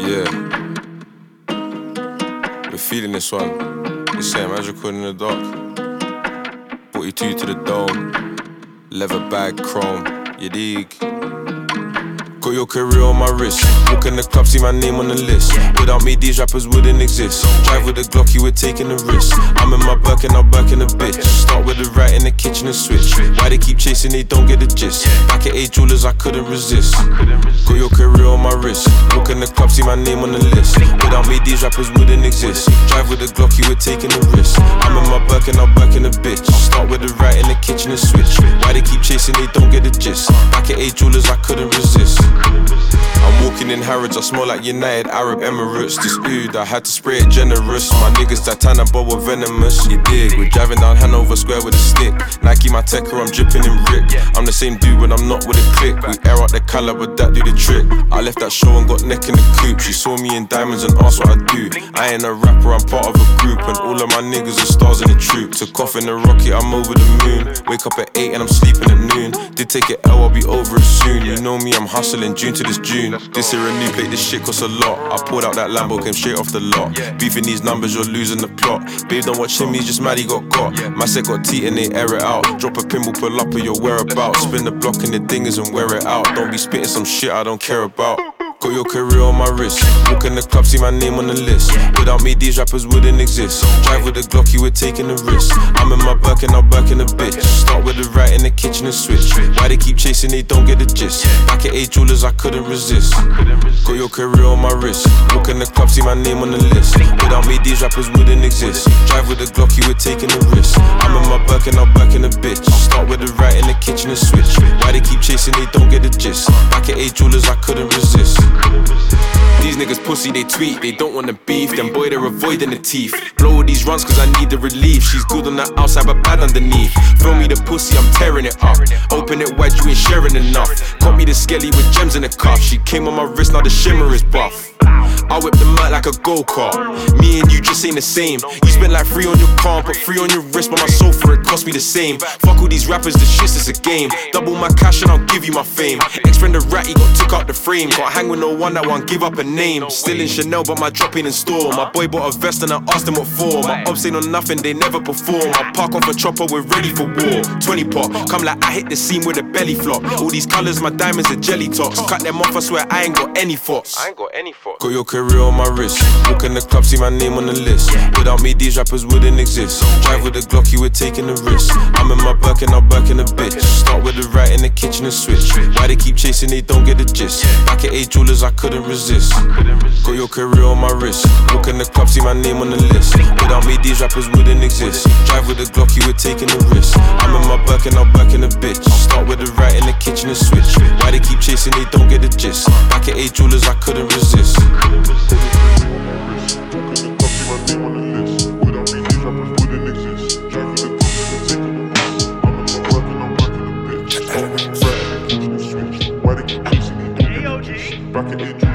Yeah, we're feeling this one. The same as recording in the dark. 42 to the dome, leather bag, chrome, you dig? Got your career on my wrist. Walk in the club, see my name on the list. Without me, these rappers wouldn't exist. Drive with the Glocky, we're taking the risk. I'm in my Birkin, I'll Birkin a bitch. Start with the right in the kitchen and switch. Why they keep chasing, they don't get the gist. Back at 8 jewelers, I couldn't resist. Got your career on my wrist. Walk in the club, see my name on the list. Without me, these rappers wouldn't exist. Drive with the Glocky, we're taking the risk. I'm in my Birkin, I'll Birkin a bitch. Start with the right in the kitchen and switch. Why they keep chasing, they don't get the gist. Back at 8 jewelers, I couldn't resist. I'm walking in Harrods, I smell like United Arab Emirates. This oud, I had to spray it generous. My niggas Titana, but we're venomous. You dig? We're driving down Hanover Square with a stick. Nike my Tecker, I'm dripping in Rick. I'm the same dude when I'm not with a click. We air out the colour, but that do the trick. I left that show and got neck in the coupe. She saw me in diamonds and asked what I do. I ain't a rapper, I'm part of a group. And all of my niggas are stars in the troop. Took off in the rocket, I'm over the moon. Wake up at 8 and I'm sleeping at noon. Did take it L, I'll be over it soon. You know me, I'm hustling June to this June. This here a new plate, this shit costs a lot. I pulled out that Lambo, came straight off the lot. Beefing these numbers, you're losing the plot. Babe, don't watch him, he's just mad he got caught. My set got teeth and they air it out. Drop a pinball, pull up at your whereabouts. Spin the block in the dingers and wear it out. Don't be spitting some shit I don't care about. Got your career on my wrist. Walk in the club, see my name on the list. Without me, these rappers wouldn't exist. Drive with the Glocky, we're taking the risk. I'm in my Birkin, I'll Birkin a bitch. Start with the right in the kitchen and switch. Why they keep chasing, they don't get the gist. Back at 8 jewelers, I couldn't resist. Got your career on my wrist. Walk in the club, see my name on the list. Without me, these rappers wouldn't exist. Drive with the Glocky, we're taking the risk. I'm in my Birkin, I'll Birkin a bitch. Start with the right in the kitchen and switch. Why they keep chasing, they don't get the gist. Back at 8 jewelers, I couldn't resist. These niggas pussy, they tweet, they don't wanna beef. Them boy, they're avoiding the teeth. Blow all these runs cause I need the relief. She's good on the outside but bad underneath. Throw me the pussy, I'm tearing it up. Open it wide, you ain't sharing enough. Caught me the skelly with gems in the cuff. She came on my wrist, now the shimmer is buff. I whip them out like a go-kart. Me and you just ain't the same. You spent like 3 on your palm, put 3 on your wrist, but my soul for it cost me the same. Fuck all these rappers, the shit's is a game. Double my cash and I'll give you my fame. Ex-friend the rat, he got took out the frame. Can't hang with no one that won't give up a name. Still in Chanel, but my drop ain't in store. My boy bought a vest and I asked him what for. My ops ain't on nothing, they never perform. I park off a chopper, we're ready for war. 20 pop, come like I hit the scene with a belly flop. All these colours, my diamonds are jelly tops. Cut them off, I swear I ain't got any thoughts. Got your career on my wrist. Walk in the club, see my name on the list. Without me, these rappers wouldn't exist. Drive with the Glocky, we're taking the risk. I'm in my Birkin, I'll Birkin a bitch. Start with the right in the kitchen and switch. Why they keep chasing, they don't get the gist. Back at 8 jewelers, I couldn't resist. Got your career on my wrist. Walk in the club, see my name on the list. Without me, these rappers wouldn't exist. Drive with the Glocky, we're taking the risk. I'm in my Birkin, I'll Birkin a bitch. Start with the right in the kitchen and switch. Why they keep chasing, they don't get the gist. Back at 8 jewelers, I couldn't resist. Back in